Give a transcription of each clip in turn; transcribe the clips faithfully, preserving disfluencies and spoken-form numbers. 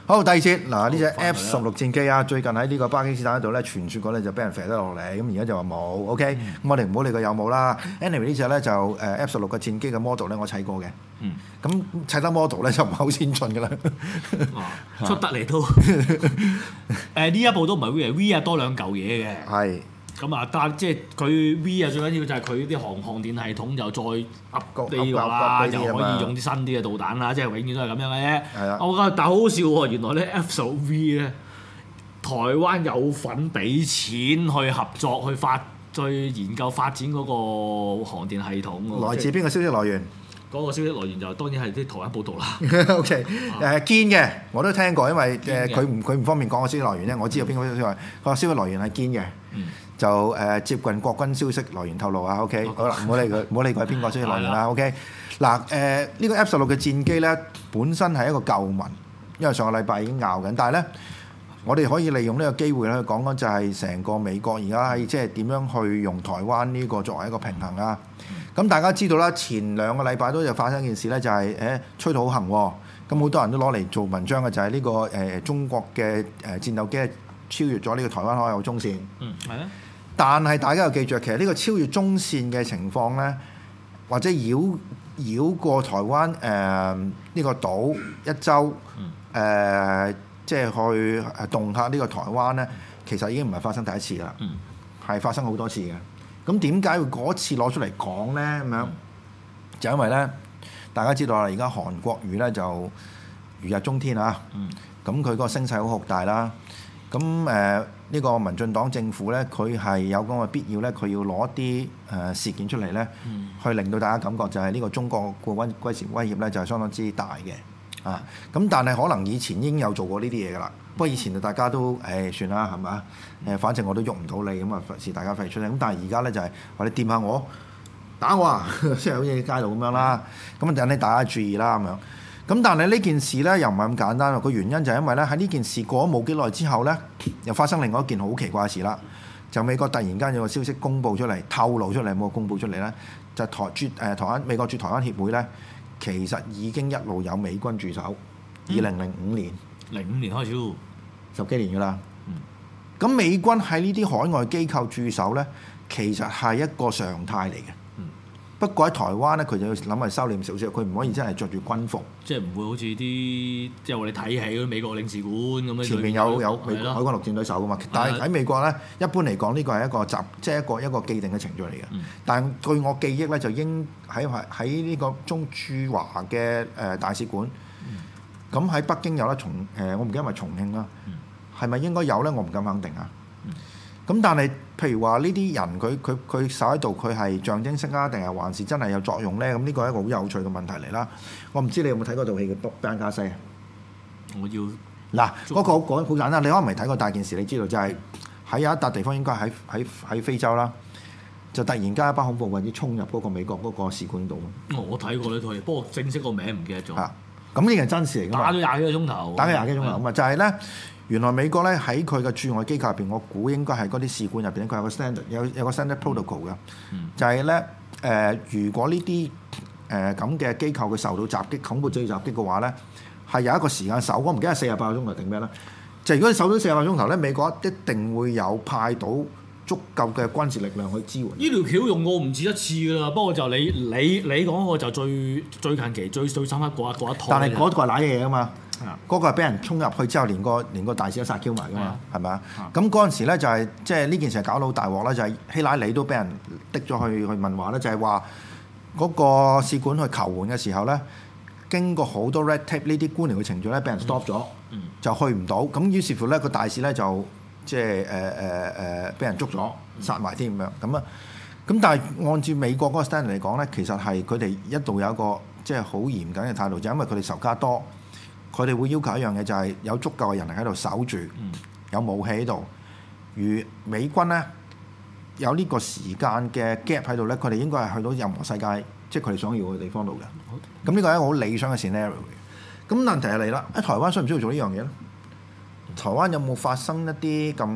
好，第二節嗱，呢隻 F 十六戰機啊，最近喺呢個巴基斯坦嗰度咧，傳説過咧就俾人射得落嚟，咁而家就話冇 ，OK，咁、嗯、我哋唔好理佢有冇啦。Anyway 呢隻咧就誒 F 十六嘅戰機嘅 model 咧，我砌過嘅， 嗯， 咁砌得 model 咧就唔係好先進㗎啦， 哦、出得嚟都誒呢一部都唔係 V 啊 V 啊多兩嚿嘢嘅， 係。 咁啊，但即係佢 V 啊，最緊要就係佢啲航航電系統就再 up 呢個啦，又可以用啲新啲嘅導彈啦，即係永遠都係咁樣嘅啫。 係啊， 我覺得但係好好笑喎，原來咧 F 十六 V 咧，台灣有份俾錢去合作去發去研究發展嗰個航電系統喎。 來自邊個消息來源？ 嗰個消息來源就當然係啲台灣報道啦。 OK，誒堅嘅，我都聽過，因為誒佢唔佢唔方便講個消息來源咧，我知道邊個消息來源。個消息來源係堅嘅。嗯就誒、呃、接近國軍消息來源透露啊 ，OK， 好啦，唔好理佢，唔好理佢係邊個消息來源啦，OK。嗱誒呢個 F 十六嘅戰機咧，本身係一個舊聞，因為上個禮拜已經拗緊，但係咧，我哋可以利用呢個機會咧去講講就係成個美國而家係即係點樣去用台灣呢個作為一個平衡啊。咁、嗯、大家知道啦，前兩個禮拜都有發生一件事咧，就係、是、誒、欸、吹到好行喎，咁好多人都攞嚟做文章嘅就係呢、這個誒、呃、中國嘅誒戰鬥機超越咗呢個台灣海峽中線。 嗯，係啊。 但係大家又記住，其實呢個超越中線嘅情況咧，或者繞繞過台灣誒呢、呃這個島一周，誒、呃、即係去恫嚇呢個台灣咧，其實已經唔係發生第一次啦，係、嗯、發生好多次嘅。咁點解會嗰次攞出嚟講咧？咁樣、嗯、就因為咧，大家知道啦，而家韓國瑜咧就如日中天啊，咁佢個聲勢好浩大啦。咁誒呢個民進黨政府咧，佢係有咁嘅必要咧，佢要攞啲誒事件出嚟咧，嗯、去令到大家感覺就係呢個中國嘅威威脅威脅咧，就係相當之大嘅啊！咁但係可能以前已經有做過呢啲嘢噶啦，不過以前就大家都誒、哎、算啦，係咪？誒，反正我都喐唔到你，咁啊費事大家費出聲。咁但係而家咧就係、是、話你掂下我，打我啊，即係好似喺街度咁樣啦。咁啊，引起大家注意啦咁樣。咁但係呢件事咧又唔係咁簡單，個原因就係因為咧喺呢件事過咗冇幾耐之後咧，又發生另外一件好奇怪嘅事啦。就美國突然間有個消息公佈出嚟，透露出嚟冇公佈出嚟咧，就台駐誒台灣美國駐台灣協會咧，其實已經一路有美軍駐守，二零零五年， 零五年開始， 十幾年㗎啦。咁、嗯、美軍喺呢啲海外機構駐守咧，其實係一個常態嚟嘅。不過喺台灣咧，佢就要諗係收斂少少，佢唔可以真係着住軍服， 即係唔會好似啲即係我哋睇戲嗰啲美國領事館咁樣。前面有有美國海軍陸戰隊守噶嘛？但係喺美國咧，一般嚟講呢個係一個習，即係一個一個既定嘅程序嚟嘅。嗯、但係據我記憶咧，就應喺喺呢個中駐華嘅誒大使館，咁喺、嗯、北京有啦，重誒我唔記得係咪重慶啦，係咪、嗯、應該有咧？我唔敢肯定啊。咁但係，譬如話呢啲人佢佢佢守喺度，佢係象徵式啊，定係還是真係有作用咧？咁呢個係一個好有趣嘅問題嚟啦。我唔知你有冇睇過套戲嘅《班加西》啊？ 我要嗱，嗰、那個講好簡單，你可能未睇過大件事，你知道就係喺有一笪地方，應該喺喺喺非洲啦，就突然間一班恐怖分子衝入嗰個美國嗰個使館度。 我睇過呢套戲，不過正式個名唔記得咗。 嚇，咁呢個係真事嚟㗎嘛？ 打咗廿幾個鐘頭， 打咗廿幾個鐘頭咁啊！就係咧。原來美國咧喺佢嘅駐外機構入邊，我估應該係嗰啲使館入邊，佢有個 standard 有有個 standard protocol 嘅，嗯、就係咧誒，如果呢啲誒咁嘅機構佢受到襲擊、恐怖主義襲擊嘅話咧，係有一個時間守，我唔記得係四十八個鐘頭定咩啦。就係、如果你守到四十八個鐘頭咧，美國一定會有派到足夠嘅軍事力量去支援。 呢條橋用過唔止一次㗎啦，不過就你你你講個就最最近期最最深刻嗰一嗰一套。 但係嗰個係瀨嘢㗎嘛。嗰個係俾人衝入去之後，連個連個大使都殺 Q 埋㗎嘛，係咪啊？咁嗰陣時咧就係即係呢件事搞到好大鑊啦，就係、是、希拉里都俾人滴咗去去問話咧，就係話嗰個使館去求援嘅時候咧，經過好多 red tape 呢啲官僚嘅程序咧，俾人 stop 咗，嗯、就去唔到。咁於是乎咧，個大使咧就即係誒誒誒俾人捉咗，殺埋添咁樣咁啊。咁但係按照美國嗰個 standard 嚟講咧，其實係佢哋一度有一個即係好嚴謹嘅態度，就係、因為佢哋仇家多。佢哋會要求一樣嘢，就係有足夠嘅人力喺度守住，有武器喺度。如美軍咧有呢個時間嘅 gap 喺度咧，佢哋應該係去到任何世界，即係佢哋想要嘅地方度嘅。咁呢個係一個好理想嘅 scenario 嚟嘅。咁問題係嚟啦，喺台灣需唔需要做呢樣嘢咧？台灣有冇發生一啲咁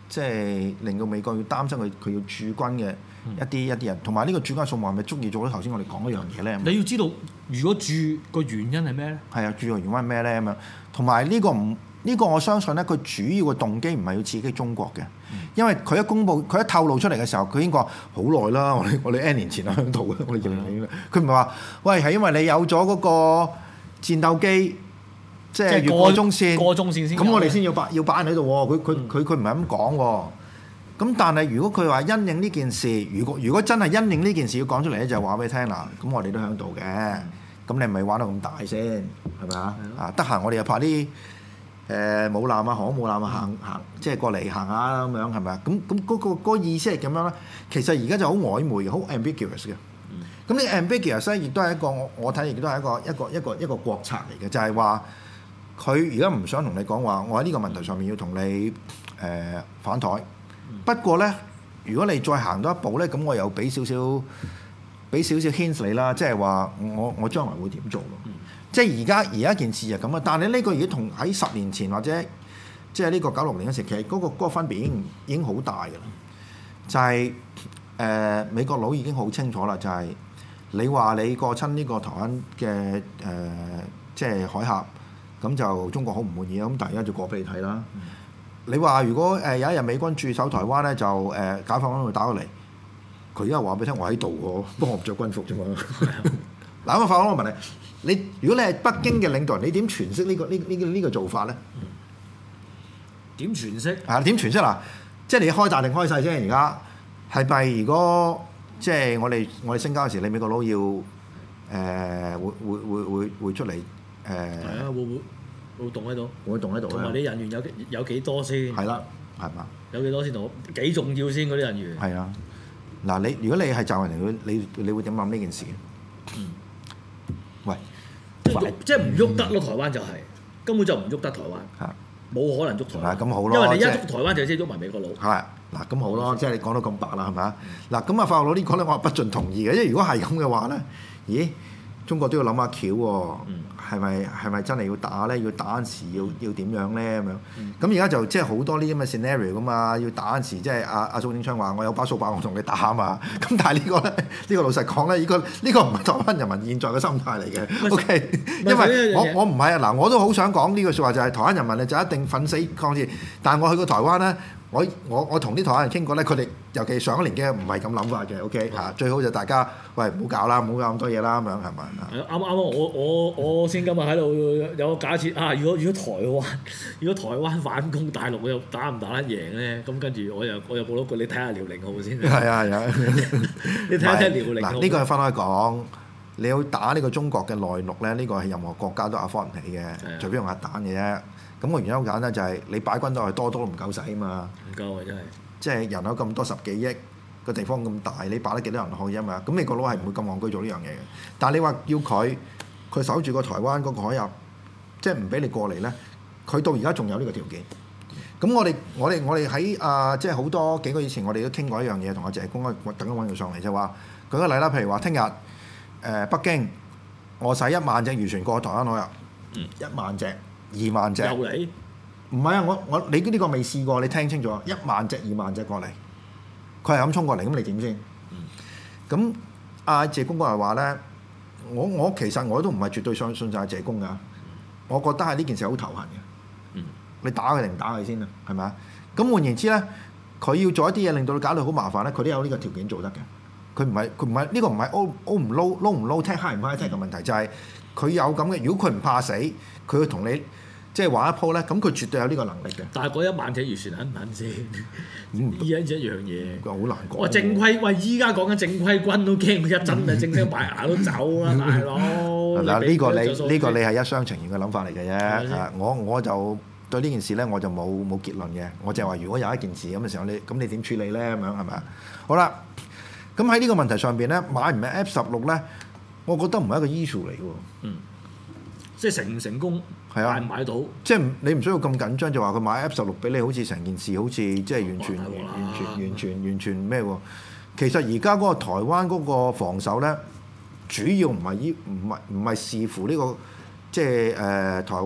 即係令到美國要擔心佢佢要駐軍嘅一啲一啲人，同埋呢個駐軍數目係咪足以做到頭先我哋講嗰樣嘢咧？ 你要知道，如果駐個原因係咩咧？ 係啊，駐嘅原因係咩咧？咁樣，同埋呢個唔呢、呢個我相信咧，佢主要嘅動機唔係要刺激中國嘅，因為佢一公佈佢一透露出嚟嘅時候，佢已經講好耐啦。我哋我哋 N 年前喺度嘅，我哋認領啦。佢唔係話喂係因為你有咗嗰個戰鬥機。即係越過中線， 過中線先。 咁我哋先要擺要擺喺度喎。佢佢佢佢唔係咁講喎。咁但係如果佢話因應呢件事，如果如果真係因應呢件事要講出嚟咧，就話俾你聽啦。咁我哋都喺度嘅。咁你唔係玩到咁大先，係咪啊？啊，得閒我哋又拍啲誒母艦啊、航空母艦啊行行，即係過嚟行下咁樣係咪啊？咁咁嗰個嗰個意思係咁樣咧。其實而家就好曖昧，好 ambiguous 嘅。咁呢 ambiguous 咧，亦都係一個我我睇亦都係一個一個一個一個國策嚟嘅，就係話。佢而家唔想同你講話，我喺呢個問題上面要同你誒、呃、反台。不過咧，如果你再行多一步咧，咁我又俾少少俾少少 hint 你啦，即係話我我將來會點做咯。嗯、即係而家而家件事就咁啊！但係呢個已經同喺十年前或者即係呢個九六年嗰時，其實嗰、嗰個嗰個分別已經已經好大㗎啦。就係、是、誒、呃、美國佬已經好清楚啦，就係、是、你話你過親呢個台灣嘅誒、呃、即係海峽。咁就中國好唔滿意啊！咁但係而家就過俾你睇啦。嗯、你話如果誒有一日美軍駐守台灣咧，就誒解放軍會打過嚟，佢而家話俾你聽，我喺度喎，不過我唔着軍服啫嘛。嗱咁啊，法官我問你，你如果你係北京嘅領導人，你點詮釋呢個呢呢呢個做法咧？ 點詮釋？ 啊，點詮釋嗱？即係你開大定開細啫？而家係咪如果即係我哋我哋升交嘅時，你美國佬要誒、呃、會會會會會出嚟？誒係啊，會會會動喺度， 會動喺度。 同埋你人員有有幾多先？ 係啦，係嘛？ 有幾多先同幾重要先嗰啲人員？ 係啊，嗱你如果你係就人嚟，你你會點諗呢件事？嗯，喂， 即係即係唔喐得咯，台灣就係根本就唔喐得台灣，係冇可能喐台灣。 咁好咯， 因為你一喐台灣就即係喐埋美國佬。 係嗱，咁好咯，即係你講到咁白啦，係咪啊？嗱，咁啊，法國佬呢個咧，我不盡同意嘅，因為如果係咁嘅話咧，咦？中國都要諗下橋喎，係咪係咪真係要打咧？要打嗰時要要點樣咧？咁樣咁而家就即係好多呢啲咁嘅 scenario 噶嘛，要打嗰時即係阿阿蘇貞昌話我有把掃把我同你打啊嘛。咁但係呢個咧，呢、呢個老實講咧，呢、呢個呢、呢個唔係台灣人民現在嘅心態嚟嘅。O K，因為我我唔係啊嗱，我都好想講呢句説話就係、是、台灣人民咧就一定奮死抗戰，但係我去過台灣咧。我我我同啲台灣人傾過咧，佢哋尤其上一年嘅唔係咁諗法嘅，OK 嚇，最好就大家喂唔好搞啦，唔好搞咁多嘢啦，咁樣係咪？ 啱啱我我我先今日喺度有個假設啊！如果如果台灣如果台灣反攻大陸又打唔打得贏咧？咁跟住我又我又報多句，你睇下遼寧號先。係啊係啊，你睇下睇遼寧號。 嗱呢個係分開講，你要打呢個中國嘅內陸咧，呢、呢個係任何國家都 afford 唔起嘅，的除非用核彈嘅啫。咁個原因好簡單，就係你擺軍隊係多多都唔夠使啊嘛， 唔夠啊真係， 即係人口咁多十幾億，個地方咁大，你擺得幾多人去啫嘛？咁美國佬係唔會咁戇居做呢樣嘢嘅。但係你話要佢佢守住個台灣嗰個海峽，即係唔俾你過嚟咧，佢到而家仲有呢個條件。咁我哋我哋我哋喺啊，即係好多幾個月以前，我哋都傾過一樣嘢，同阿謝公啊，等緊揾佢上嚟就話舉個例啦，譬如話聽日誒北京，我使一萬隻漁船過台灣海峽，嗯、一萬隻。二萬隻，又嚟？唔係啊！我我你呢個未試過，你聽清楚啊！一萬隻、二萬隻過嚟，佢係咁衝過嚟，咁你點先？咁、嗯、阿謝公嗰日話咧，我我其實我都唔係絕對相信就係謝公㗎，我覺得係呢件事好頭痕嘅。嗯、你打佢定唔打佢先啊？係咪啊？咁換言之咧，佢要做一啲嘢令到你搞到好麻煩咧，佢都有呢個條件做得嘅。佢唔係佢唔係呢個唔係 O O 唔 low low 唔 low tech high 唔 high tech 嘅問題，就係、是、佢有咁嘅。如果佢唔怕死，佢會同你即係玩一鋪咧，咁佢絕對有呢個能力嘅。 但係嗰一萬隻漁船肯唔肯先？依家一樣嘢， 好難講。 哇！正規喂，依家講緊正規軍都驚佢一陣啊，正聲敗牙都走啦，大佬。 嗱呢個你呢個你係一廂情願嘅諗法嚟嘅啫。我我就對呢件事咧，我就冇冇結論嘅。我就係話，如果有一件事咁嘅時候，你咁你點處理咧？咁樣係咪啊？好啦。咁喺呢個問題上邊咧，買唔買 F 十六咧？我覺得唔係一個 issue 嚟喎。嗯， 即係成唔成功，係啊，買唔買到？ 即係你唔需要咁緊張，就話佢買 F 十六俾你，好似成件事好似即係完全、完全、完全、完全咩喎？其實而家嗰個台灣嗰個防守咧，主要唔係依唔係唔係視乎呢個即係誒台即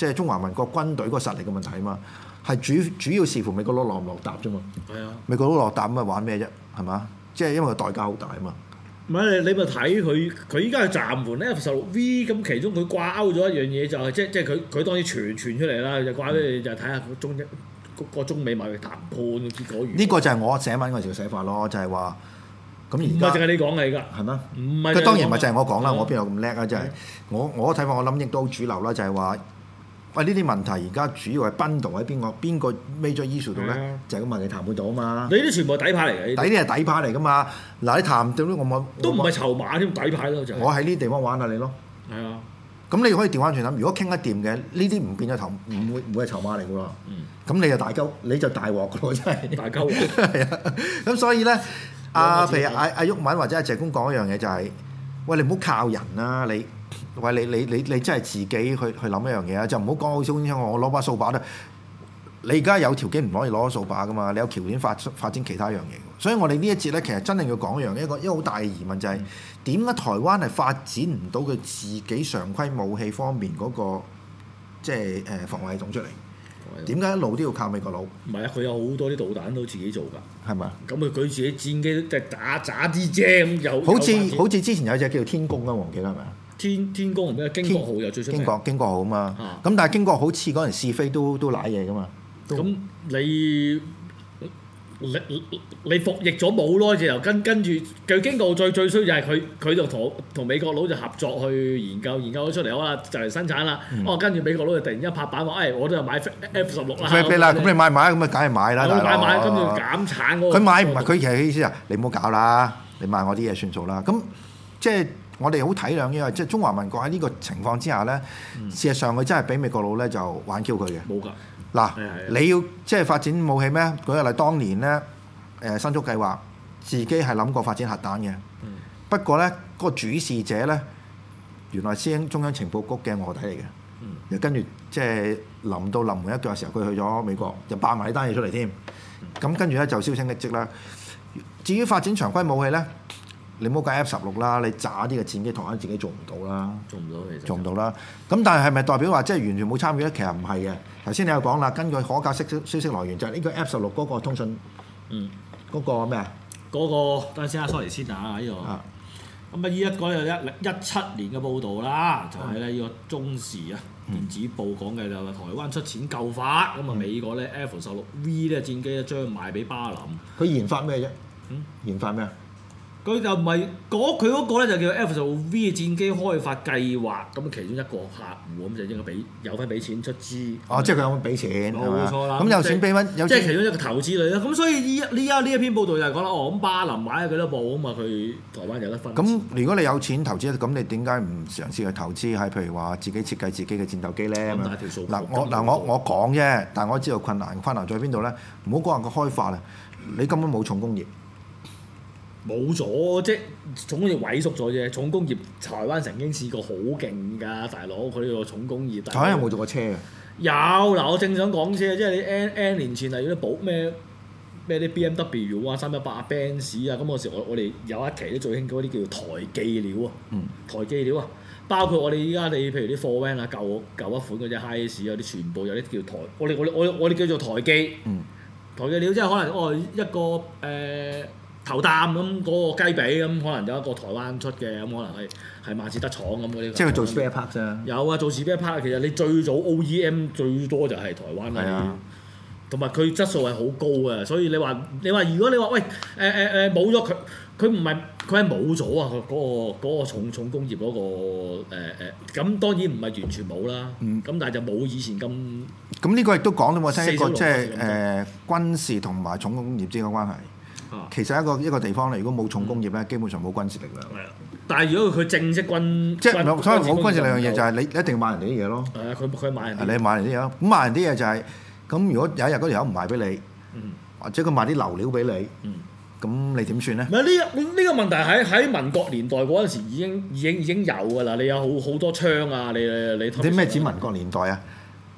即係中華民國軍隊個實力嘅問題啊嘛，係主主要視乎美國佬落唔落搭啫嘛。 係啊， 美國佬落搭咁啊玩咩啫？係嘛？即係因為個代價好大啊嘛。 唔係你你咪睇佢，佢依家係暫緩 F 十六 V， 咁其中佢掛鈎咗一樣嘢就係、是、即即係佢佢當然傳傳出嚟啦，就掛咗你就睇下個中一個中美貿易談判嘅結果如何。 呢個就係我寫文嗰時嘅寫法咯，就係話咁而家唔係淨係你講嘅而家， 係咩？ 唔係。 佢當然唔係就係我講啦，嗯、我邊有咁叻啊？就係、是、 嗯、 我我睇法，我諗亦都好主流啦，就係話喂呢啲問題而家主要係奔導喺邊個邊個 major issue 度咧？嗯、就係個貿易談判度啊嘛。你啲全部係底牌嚟嘅， 底啲係底牌嚟噶嘛？嗱你談到呢我冇都唔係籌碼添，底牌咯就係。 我喺呢啲地方玩下你咯。係啊。咁你可以調翻轉諗，如果傾得掂嘅，呢啲唔變咗頭，唔會唔會係籌碼嚟噶喎。咁、嗯、你就大鳩，你就大鑊噶喎，真係。大鳩鑊。係啊。咁所以咧，阿譬如阿阿毓民或者阿謝公講一樣嘢就係、是，喂你唔好靠人啦，你喂你你你你真係自己去去諗一樣嘢啊，就唔好講好似我攞把掃把啦。你而家有條件唔可以攞掃把噶嘛？你有條件發發展其他樣嘢。所以我哋呢一節咧，其實真係要講一樣一個一個好大嘅疑問就係、是。點解台灣係發展唔到佢自己常規武器方面嗰、那個即係誒防衛系統出嚟？點解一路都要靠美國佬？唔係啊，佢有好多啲導彈都自己做㗎，係咪啊？咁佢佢自己戰機即係打打啲啫咁有。好似好似之前有隻叫做天宮啊，我唔記得係咪啊？天天宮咩？經國號又最出名。經國經國號啊嘛，咁、啊、但係經國好似嗰陣試飛都都賴嘢㗎嘛。咁你？你你服役咗冇耐就由跟跟住佢經過最最衰就係佢佢就同同美國佬就合作去研究研究咗出嚟，好啦就嚟生產啦。嗯、哦跟住美國佬就突然之間拍板話，誒、哎、我都係買 F 十六啦。飛啦，咁你買唔買？咁啊梗係買啦。我買買，跟住減產嗰個。佢買唔係佢其實意思啊，你唔好搞啦，你買我啲嘢算數啦。咁即係我哋好體諒呢個，即係中華民國喺呢個情況之下咧，嗯、事實上佢真係俾美國佬咧就玩 Q 佢嘅。冇㗎。嗱，你要即係發展武器咩？舉個例，當年咧，誒、呃、新竹計劃自己係諗過發展核彈嘅。嗯、不過咧，嗰、那個主事者咧，原來先中央情報局嘅臥底嚟嘅。嗯、又跟住即係臨到臨門一腳嘅時候，佢去咗美國，就爆埋呢單嘢出嚟添。咁、嗯、跟住咧就銷聲匿跡啦。至於發展常規武器咧，你唔好計 F 十六啦，你渣啲嘅戰機台灣自己做唔到啦，做唔到其實做唔到啦。咁但係係咪代表話即係完全冇參與咧？其實唔係嘅。頭先你有講啦，根據可靠消息消息來源就係、是、呢個 F 十六嗰個通訊，嗯，嗰個咩啊？嗰、那個等陣先啊，sorry先啊，呢、這個。啊。咁啊，呢一個就一一七年嘅報導啦，就係咧呢個中時啊電子報講嘅就係台灣出錢救法，咁啊、嗯、美國咧 F 十六 V 咧戰機咧將賣俾巴林。佢研發咩啫？嗯，研發咩啊？佢就唔係嗰佢嗰個咧就叫 F 十六 V 嘅戰機開發計劃，咁其中一個客戶咁就應該俾有份俾錢出資。哦，即係佢有份俾錢，冇錯啦。咁有錢俾乜？有即係其中一個投資嚟啦。咁所以呢呢一呢一篇報道就係講啦，哦咁巴林買咗幾多部啊嘛，佢台灣有得分。咁如果你有錢投資，咁你點解唔嘗試去投資喺譬如話自己設計自己嘅戰鬥機咧？咁大條數。嗱我嗱我我講啫，但係我知道困難困難在邊度咧？唔好講話個開發啊，你根本冇重工業。冇咗，即係重工業萎縮咗啫。重工業台灣曾經試過好勁㗎，大佬佢呢個重工業。台灣有冇做過車啊？有嗱，我正想講車，即係你 N N 年前例如啲保咩咩啲 B M W 啊、三一八啊、Benz 啊，咁嗰時我我哋有一期都最興嗰啲叫做台記料啊，嗯、台記料啊，包括我哋依家你譬如啲貨 van 啊、舊舊一款嗰隻 Hiace 有啲全部有啲叫台，我哋我我我哋叫做台記，嗯、台記料即係可能哦一個誒。呃頭擔咁嗰個雞髀咁，可能有一個台灣出嘅，咁可能係係萬事得廠咁嗰啲。即係佢做 spare part 啫。有啊，做 spare part，其實你最早 O E M 最多就係台灣啦。同埋佢質素係好高嘅，所以你話你話如果你話喂誒誒誒冇咗佢，佢唔係佢係冇咗啊！嗰、嗰個嗰個重重工業嗰、嗰個誒誒，咁、呃、當然唔係完全冇啦。咁、嗯、但係就冇以前咁。咁呢個亦都講到我聽一個即係誒軍事同埋重工業之間嘅關係。其實一個一個地方咧，如果冇重工業咧，基本上冇軍事力量。係啊，但係如果佢正式軍，即係所謂冇軍事力量嘢，就係你一定要買人哋啲嘢咯。係啊，佢佢買人哋。你買人啲嘢咯，咁買人啲嘢就係、是、咁。如果有一日嗰條友唔賣俾你，嗯、或者佢賣啲流料俾你，咁、嗯、你點算咧？唔係呢呢個問題喺喺民國年代嗰陣時已經已經已經有㗎啦。你有好好多槍啊！你你你啲咩指民國年代啊？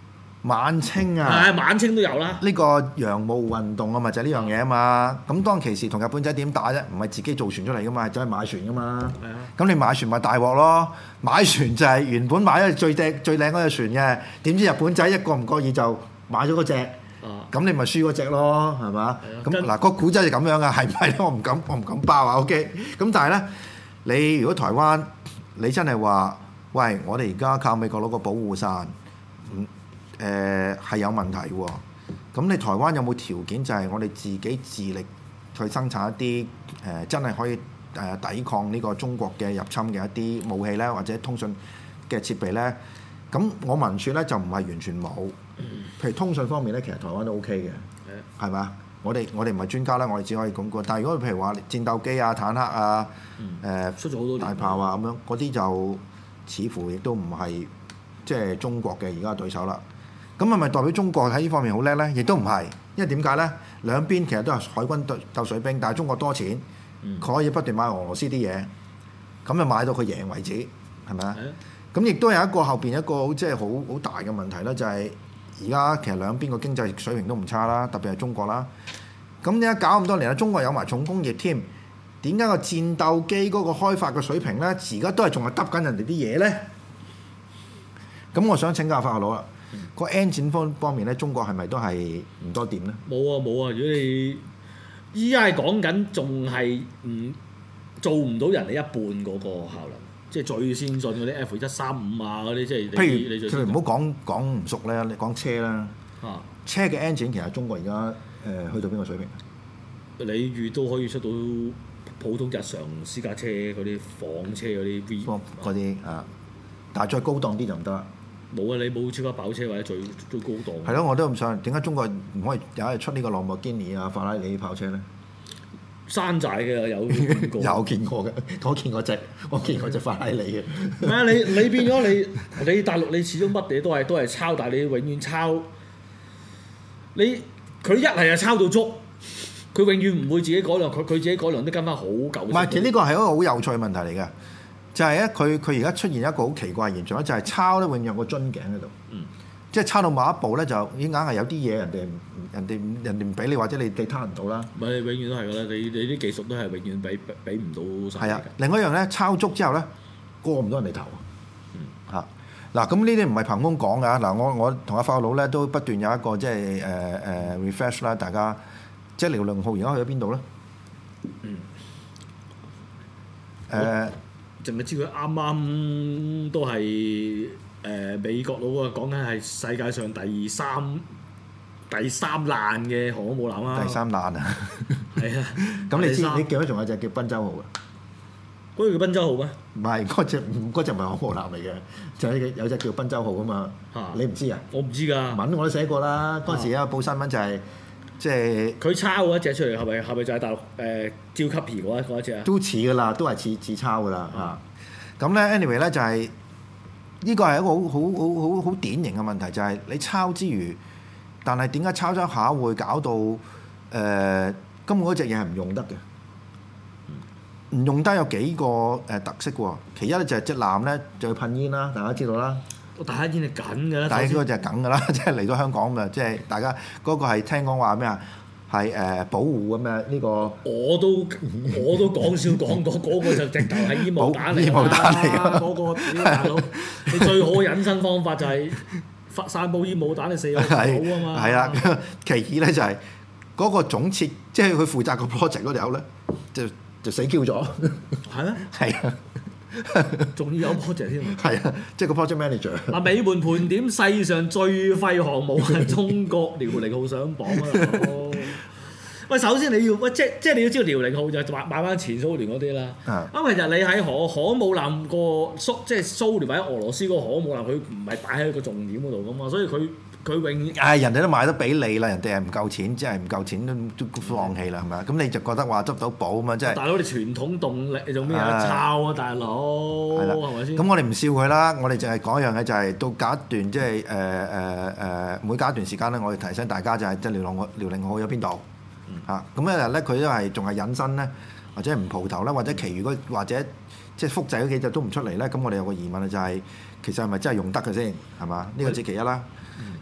晚清啊， 係晚清都有啦。 呢個洋務運動啊嘛，就係呢樣嘢啊嘛。咁當其時同日本仔點打啫？唔係自己造船出嚟噶嘛，就係買船噶嘛。係啊。咁你買船咪大鑊咯？買船就係原本買咗最靚最靚嗰隻船嘅，點知日本仔一個唔覺意就買咗嗰隻。啊。咁你咪輸嗰隻咯，係嘛？係啊。咁嗱個古仔就咁樣噶，係唔係咧？我唔敢，我唔敢包啊。OK。咁但係咧，你如果台灣，你真係話，喂，我哋而家靠美國攞個保護傘。誒係、呃、有問題喎，咁你台灣有冇條件就係我哋自己自力去生產一啲誒、呃、真係可以誒、呃、抵抗呢個中國嘅入侵嘅一啲武器咧，或者通訊嘅設備咧？咁我聞説咧就唔係完全冇，譬如通訊方面咧，其實台灣都 OK 嘅，係嘛？我哋我哋唔係專家啦，我哋只可以講過。但係如果譬如話戰鬥機啊、坦克啊、誒出咗好多大炮啊咁樣，嗰啲就似乎亦都唔係即係中國嘅而家對手啦。咁係咪代表中國喺呢方面好叻咧？亦都唔係，因為點解咧？兩邊其實都係海軍鬥鬥水兵，但係中國多錢，佢、嗯、可以不斷買俄羅斯啲嘢，咁就買到佢贏為止，係咪啊？咁亦都有一個後邊一個即係好好大嘅問題啦，就係而家其實兩邊個經濟水平都唔差啦，特別係中國啦。咁點解搞咁多年啦？中國有埋重工業添，點解個戰鬥機嗰個開發嘅水平咧，而家都係仲係揼緊人哋啲嘢咧？咁我想請教法學佬啦。個 engine 方方面咧，中國係咪都係唔多掂咧？ 冇啊冇啊！如果你依家係講緊，仲係唔做唔到人哋一半嗰個效能，即係最先進嗰啲 F 一三五啊嗰啲，即係譬如佢唔好講講唔熟咧，你講車啦，啊、車嘅 engine 其實中國而家誒去到邊個水平？ 你預都可以出到普通日常私家車嗰啲房車嗰啲 V 嗰啲啊，但係再高檔啲就唔得啦。 冇啊！你冇超級跑車或者最最高檔。 係咯，我都咁想。點解中國唔可以有一日出呢個朗博基尼啊、法拉利跑車咧？ 山寨嘅有見過。 有見過嘅，我見過隻，我見過隻法拉利嘅。 唔係啊！你你變咗你你大陸你始終乜嘢都係都係抄，但係你永遠抄。你佢一係就抄到足，佢永遠唔會自己改良，佢佢自己改良都跟翻好舊。唔係，其實呢個係一個好有趣嘅問題嚟嘅。就係咧，佢佢而家出現一個好奇怪嘅現象咧，就係、是、抄咧，永遠有個樽頸喺度。嗯。即係抄到某一步咧，就已經硬係有啲嘢人哋人哋人哋唔俾你，或者你哋攤唔到啦。唔係， 永遠都係㗎啦。你你啲技術都係永遠俾俾唔到晒。 係啊。另外一樣咧，抄足之後咧，過唔到人哋頭。嗯。嚇！嗱，咁呢啲唔係憑空講㗎。嗱，我我同阿法佬咧都不斷有一個即係誒誒 refresh 啦，大家即係遼寧號而家去咗邊度咧？嗯。誒、呃。 淨係知佢啱啱都係誒、呃、美國佬啊，講緊係世界上第三第三爛嘅航空母艦啊！ 第三爛啊！係啊！咁你知三你記得仲有隻叫賓州號啊？ 嗰個叫賓州號咩？ 唔係，嗰隻嗰隻唔係航空母艦嚟嘅，就係有隻叫賓州號啊嘛！啊你唔知啊？ 我唔知㗎。 文我都寫過啦，嗰陣時有報新聞就係、是。即係佢抄嗰一隻出嚟，係咪係咪就係大陸誒招級皮嗰一嗰一隻啊？ 都似噶啦，都係似似抄噶啦啊！咁咧，anyway 咧就係呢個係一個好好好好好典型嘅問題，就係、是、你抄之餘，但係點解抄咗下會搞到誒、呃、根本嗰隻嘢係唔用得嘅？唔用得有幾個誒特色喎？其一咧就係隻艦咧就要噴煙啦，大家知道啦。 大煙係緊㗎啦， 大煙嗰個就係梗㗎啦，即係嚟到香港嘅，即係大家嗰個係聽講話咩啊？係誒保護咁嘅呢個。我都我都講笑講過，嗰個就直頭係煙霧彈嚟㗎。 煙霧彈嚟㗎。 嗰個大佬，你最好嘅隱身方法就係發散佈煙霧彈，你射我好啊嘛。 係啦，其二咧就係嗰個總設，即係佢負責個 project 嗰條友咧，就就死 Q 咗。 係咩？ 係啊。 仲要有 project 添， 係啊，即係個 project manager。 嗱，尾門盤點世上最廢航母係中國遼寧號上榜啊！喂，首先你要喂，即即係你要知道遼寧號就買買翻前蘇聯嗰啲啦。啊、因為其實你喺航航母艦個蘇即係蘇聯或者俄羅斯嗰個航母艦，佢唔係擺喺個重點嗰度噶嘛，所以佢。佢永遠係人哋都買得俾你啦，人哋係唔夠錢，即係唔夠錢都都放棄啦，係咪啊？咁你就覺得話執到寶啊嘛，即係大佬你傳統動力你做咩啊？抄啊，大佬係咪先？ 咁我哋唔笑佢啦，我哋淨係講一樣嘢，就係到隔一段即係誒誒誒每隔一段時間咧，我哋提醒大家就係即係遼寧號遼寧號有邊度嚇？咁一日咧佢都係仲係隱身咧，或者唔蒲頭咧，或者其餘嗰或者即係複製嗰幾隻都唔出嚟咧，咁我哋有個疑問啊，就係其實係咪真係用得嘅先係嘛？呢個只其一啦。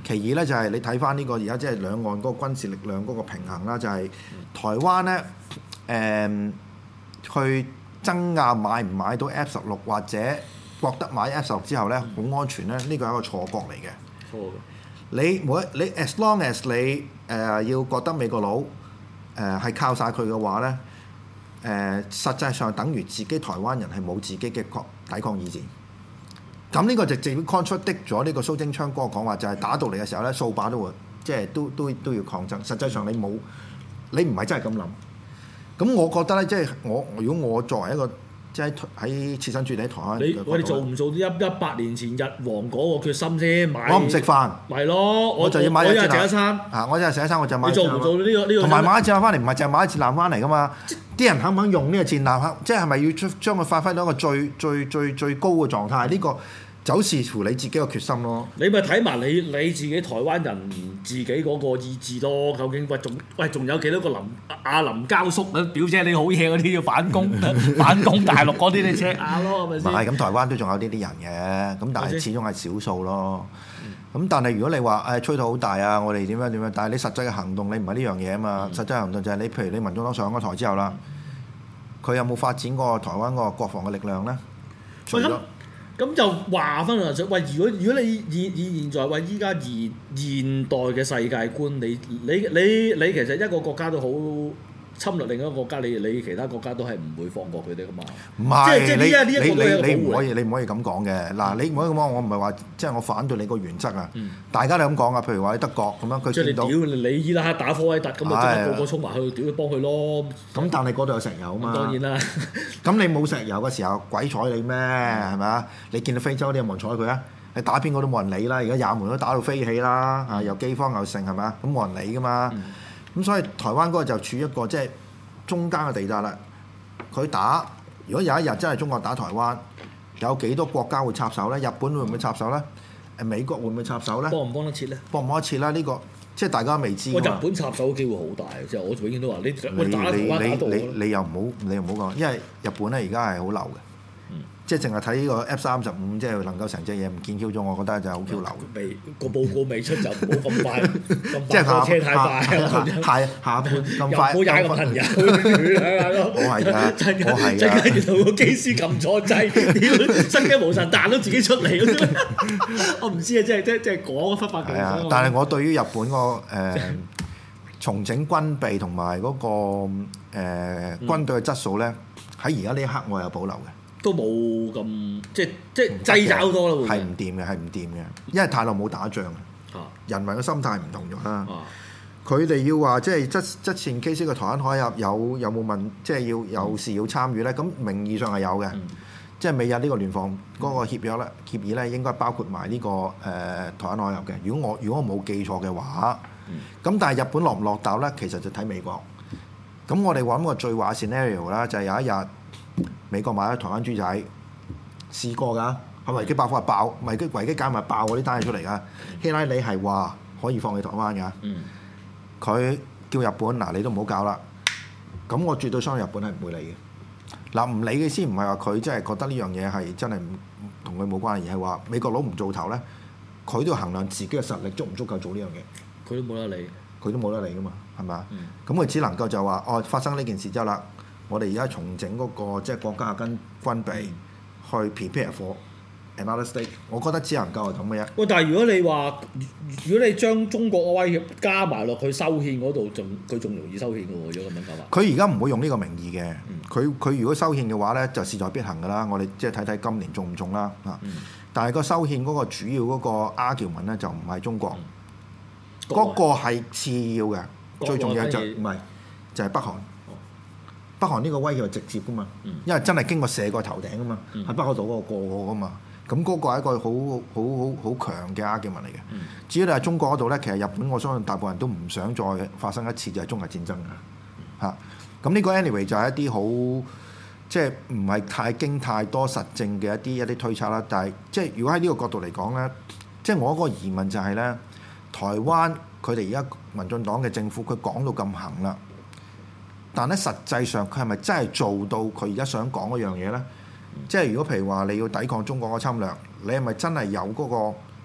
其二咧就係、是、你睇翻呢個而家即係兩岸嗰個軍事力量嗰個平衡啦，就係、是、台灣咧誒、呃、去爭拗買唔買到 F 十六或者覺得買 F 十六之後咧好安全咧，呢個係一個錯覺嚟嘅。錯嘅。你每你 as long as 你誒、呃、要覺得美國佬誒係靠晒佢嘅話咧，誒、呃、實際上等於自己台灣人係冇自己嘅抗抵抗意志。咁呢個就直接 contradict 咗呢個蘇貞昌嗰個講話，就係、是、打到嚟嘅時候咧，掃把都會即係都都都要抗爭。實際上你冇，你唔係真係咁諗。咁我覺得咧，即係我如果我作為一個即係喺設身處地喺台灣， 你我哋做唔做啲一一百年前日皇嗰個決心先買？我唔食飯， 咪咯，我我就要買一隻食一餐。 啊！我一日食一餐，我就買一隻。 你做唔做呢、呢個呢、呢個？ 同埋買一隻艦翻嚟，唔係淨係買一隻艦翻嚟噶嘛？啲人肯唔肯用呢個戰艦？即係係咪要將將佢發揮到一個最最最最高嘅狀態？呢、呢個就視乎你自己嘅決心咯。 你咪睇埋你你自己台灣人自己嗰個意志咯。究竟喂仲喂仲有幾多個林阿林交叔啊表姐你好嘢嗰啲要反攻反攻大陸嗰啲你 check 下咯，係咪先？唔係咁，台灣都仲有呢啲人嘅，咁但係始終係少數咯。咁、嗯、但係如果你話誒、哎、吹到好大啊，我哋點樣點樣？但係你實際嘅行動你唔係呢樣嘢啊嘛。嗯、實際行動就係你譬如你民眾黨上咗台之後啦，佢有冇發展過台灣嗰個國防嘅力量咧？除咗咁就話翻嚟就喂，如果如果你以以現在喂依家現現代嘅世界觀，你你你你其實一個國家都好侵略另一個國家，你你其他國家都係唔會放過佢哋噶嘛？ 唔係， 即係即係呢一呢一個都係你唔可以你唔可以咁講嘅。嗱，你唔可以咁講，我唔係話即係我反對你個原則啊。 嗯、 大家都咁講啊，譬如話喺德國咁樣，佢見到即係你屌你伊拉克打科威特咁啊，即係個個衝埋去屌佢幫佢咯。咁但係嗰度有石油啊嘛。 當然啦。 咁你冇石油嘅時候，鬼睬你咩？係咪啊？你見到非洲啲有冇人睬佢啊？你打邊個都冇人理啦。而家也門都打到飛起啦，啊又饑荒又盛係咪啊？咁冇人理噶嘛。咁、嗯、所以台灣嗰個就處於一個即係中間嘅地帶啦。佢打，如果有一日真係中國打台灣，有幾多國家會插手咧？日本會唔會插手咧？誒美國會唔會插手咧？ 幫唔幫得切咧？ 幫唔幫得切啦？呢、呢個即係大家未知。 日本插手嘅機會好大，即係我永遠都話你你打台灣打到你你，你又唔好你又唔好講，因為日本咧而家係好流嘅。即係淨係睇呢個 F 三十五，即係能夠成隻嘢唔見 Q 咗，我覺得就係好 Q 流。 未個報告未出就唔好咁快， 即係下車太快， 係下半咁快。 唔好踩個朋友， 我係㗎，我係㗎。 陣間原來個機師撳錯掣，屌失驚無神彈到自己出嚟，我唔知啊！即係即係即係講忽發奇想。係啊， 但係我對於日本個誒重整軍備同埋嗰個誒軍隊嘅質素咧，喺而家呢一刻我係有保留嘅。 都冇咁即係即係擠走好多啦， 係唔掂嘅，係唔掂嘅，因為太耐冇打仗啊，人民嘅心態唔同咗啦。佢哋、啊、要話即係質質前 K C 嘅台灣海峽有有冇問，即係要有事要參與咧？咁名義上係有嘅，嗯、即係美日呢個聯防嗰個協約咧，協議咧應該包括埋呢、這個誒、呃、台灣海峽嘅。如果我如果我冇記錯嘅話，咁、嗯、但係日本落唔落鬥咧，其實就睇美國。咁我哋揾個最壞 scenario 啦，就係有一日。美國買咗台灣豬仔，試過㗎，係維基百科係爆，維基維基解密爆嗰啲單嘢出嚟㗎。希拉里係話可以放棄台灣㗎，佢、嗯、叫日本嗱你都唔好搞啦。咁我絕對相信日本係唔會理嘅。嗱唔理嘅先唔係話佢真係覺得呢樣嘢係真係唔同佢冇關係，而係話美國佬唔做頭咧，佢都要衡量自己嘅實力足唔足夠做呢樣嘢。 佢都冇得理，佢都冇得理㗎嘛，係咪？咁佢、嗯、只能夠就話哦發生呢件事之後啦。我哋而家重整嗰、那個即係國家嘅軍軍備，去 prepare for another state。我覺得只能夠係咁嘅啫。喂， 但係如果你話，如果你將中國嘅威脅加埋落去修憲嗰度，仲佢仲容易修憲嘅喎？如果咁樣講法， 佢而家唔會用呢個名義嘅。佢佢、嗯、如果修憲嘅話咧，就勢在必行㗎啦。我哋即係睇睇今年中唔中啦啊！嗯、但係個修憲嗰個主要嗰個 argument 咧，就唔係中國，嗰、嗯、個係次要嘅，最重要就唔係就係、是、北韓。北韓呢個威脅係直接噶嘛，因為真係經過射過頭頂噶嘛，喺、嗯、北海道嗰個過過噶嘛，咁嗰個係一個好好好好強嘅 argument 嚟嘅。嗯、至於你係中國嗰度咧，其實日本我相信大部分人都唔想再發生一次就係中日戰爭嘅嚇。咁呢、嗯、個 anyway 就係一啲好即係唔係太經太多實證嘅一啲一啲推測啦。但係即係如果喺呢個角度嚟講咧，即係我嗰個疑問就係、是、咧，台灣佢哋而家民進黨嘅政府佢講到咁行啦。但咧實際上佢係咪真係做到佢而家想講嗰樣嘢咧？嗯、即係如果譬如話你要抵抗中國嘅侵略，你係咪真係有嗰個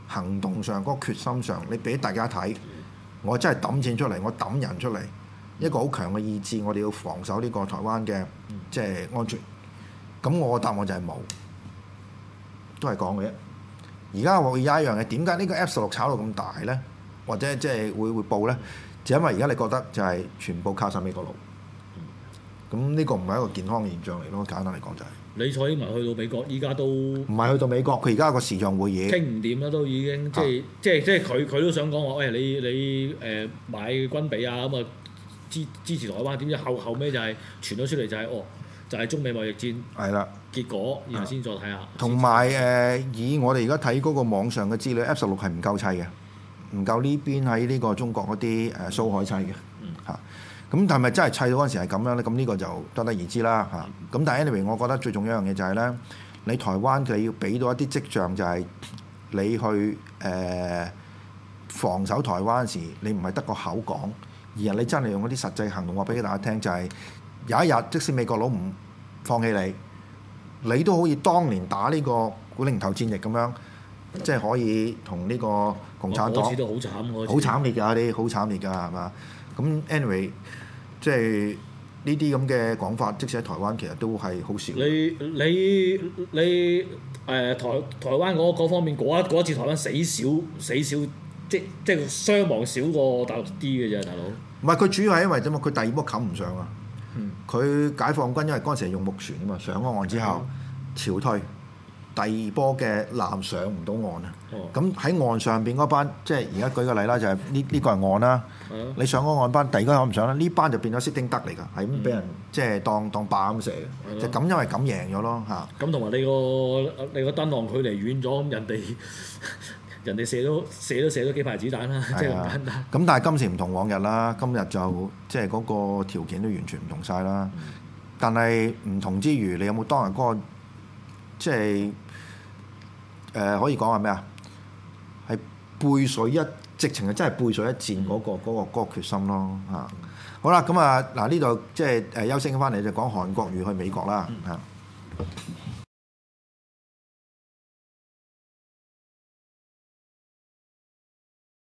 行動上嗰、嗰個決心上，你俾大家睇，我真係抌錢出嚟，我抌人出嚟，一個好強嘅意志，我哋要防守呢個台灣嘅即係安全。咁我嘅答案就係冇，都係講嘅啫。而家我而家一樣嘅，點解呢個 F 十六炒到咁大咧？或者即係會會報咧？就因為而家你覺得就係全部靠晒美國佬。咁呢個唔係一個健康嘅現象嚟咯，簡單嚟講就係、是。 你蔡英文去到美國，依家都唔係去到美國，佢而家有個視像會議傾唔掂啦，都已經即係、啊、即係即係佢佢都想講話，喂你你誒、呃、買軍備啊咁啊支支持台灣，點知後後尾就係傳咗出嚟就係、是、哦就係、是、中美貿易戰係啦，結果然後先再睇下。 同埋誒以我哋而家睇嗰個網上嘅資料 F 十六係唔夠砌嘅，唔夠呢邊喺呢個中國嗰啲誒蘇海砌嘅嚇。咁係咪真係砌到嗰陣時係咁樣咧？咁呢個就不得而知啦嚇。咁但係 anyway，我覺得最重要一樣嘢就係咧，你台灣你要俾到一啲跡象，就係你去誒、呃、防守台灣嗰時，你唔係得個口講，而係你真係用嗰啲實際行動話俾大家聽，就係、是、有一日即使美國佬唔放棄你，你都好似當年打呢個古寧頭戰役咁樣，即係可以同呢個共產黨。嗰次都好慘，好慘烈㗎，啲好慘烈㗎係嘛？咁 anyway，即係呢啲咁嘅講法，即使喺台灣其實都係好少。 你你你誒、呃、台台灣嗰嗰方面嗰一嗰一次台灣死少死少，即即係傷亡少過大陸啲嘅啫，大佬。 唔係佢主要係因為點啊？佢第二波冚唔上啊！佢、嗯、解放軍因為嗰陣時係用木船啊嘛，上咗岸之後潮退。第二波嘅艦上唔到岸啊！咁喺、哦、岸上邊嗰班，即係而家舉個例啦，就係呢呢個係岸啦。嗯、你上嗰岸班，第二個可唔上啦？呢班就變咗識丁德嚟㗎，係咁俾人、嗯、即係當當靶咁射嘅。嗯、就咁因為咁贏咗咯嚇。咁同埋你個你個燈浪距離遠咗，咁人哋人哋射都射都射咗幾排子彈啦，即係咁簡單。 咁但係今時唔同往日啦，今日就即係嗰個條件都完全唔同晒啦。嗯、但係唔同之餘，你有冇當日嗰、嗰個即係？誒、呃、可以講係咩啊？係背水一直情係真係背水一戰嗰、嗰個嗰、嗰個嗰個決心咯嚇。嗯、好啦，咁啊嗱呢度即係誒休息翻嚟就講韓國瑜去美國啦嚇。嗯